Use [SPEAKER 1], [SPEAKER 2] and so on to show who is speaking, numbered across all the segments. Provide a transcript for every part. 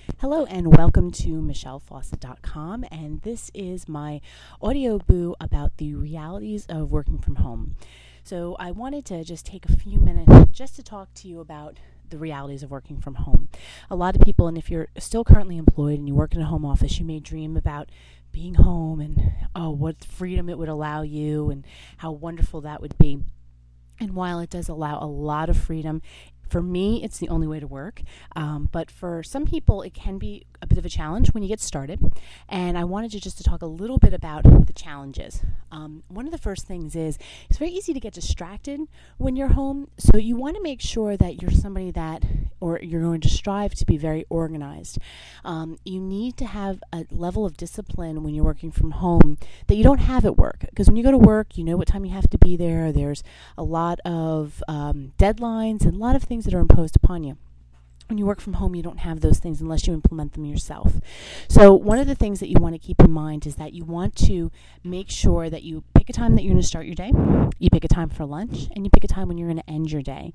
[SPEAKER 1] Hello and welcome to MichelleFawcett.com, and this is my audio boo about the realities of working from home. So I wanted to just take a few minutes just to talk to you about the realities of working from home. A lot of people, and if you're still currently employed and you work in a home office, you may dream about being home and what freedom it would allow you and how wonderful that would be. And while it does allow a lot of freedom, for me, it's the only way to work. But for some people, it can be a bit of a challenge when you get started. And I wanted to talk a little bit about the challenges. One of the first things is it's very easy to get distracted when you're home. So you want to make sure that you're somebody or you're going to strive to be very organized. You need to have a level of discipline when you're working from home that you don't have at work. Because when you go to work, you know what time you have to be there. There's a lot of deadlines and a lot of things that are imposed upon you. When you work from home, you don't have those things unless you implement them yourself. So one of the things that you want to keep in mind is that you want to make sure that you pick a time that you're going to start your day, you pick a time for lunch, and you pick a time when you're going to end your day.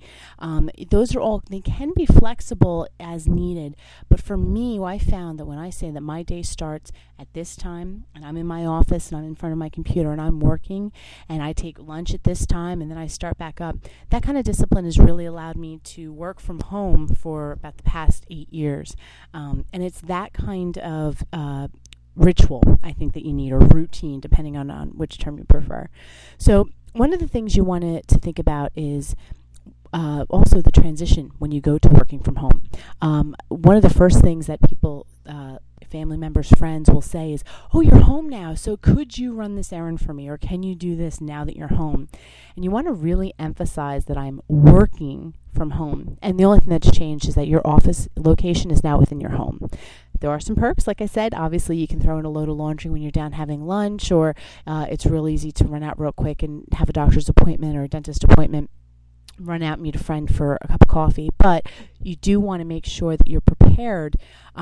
[SPEAKER 1] They can be flexible as needed, but for me, I found that when I say that my day starts at this time, and I'm in my office, and I'm in front of my computer, and I'm working, and I take lunch at this time, and then I start back up, that kind of discipline has really allowed me to work from home for about the past 8 years. And it's that kind of ritual, I think, that you need, or routine, depending on which term you prefer. So one of the things you want to think about is also the transition when you go to working from home. One of the first things that people, family members, friends will say is, "Oh, you're home now, so could you run this errand for me, or can you do this now that you're home?" And you want to really emphasize that I'm working from home, and the only thing that's changed is that your office location is now within your home. There are some perks, like I said. Obviously, you can throw in a load of laundry when you're down having lunch, or it's real easy to run out real quick and have a doctor's appointment or a dentist appointment, run out and meet a friend for a cup of coffee. But you do want to make sure that you're prepared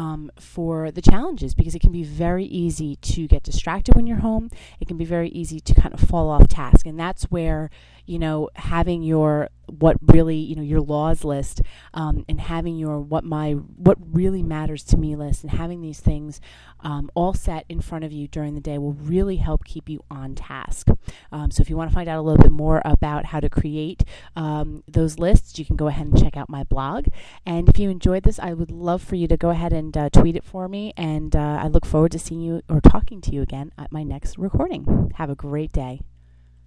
[SPEAKER 1] for the challenges, because it can be very easy to get distracted when you're home. It can be very easy to kind of fall off task, and that's where having your your laws list, and having your what really matters to me list, and having these things all set in front of you during the day will really help keep you on task. So if you want to find out a little bit more about how to create those lists, you can go ahead and check out my blog. And if you enjoyed this, I would love for you to go ahead and tweet it for me, and I look forward to seeing you or talking to you again at my next recording. Have a great day.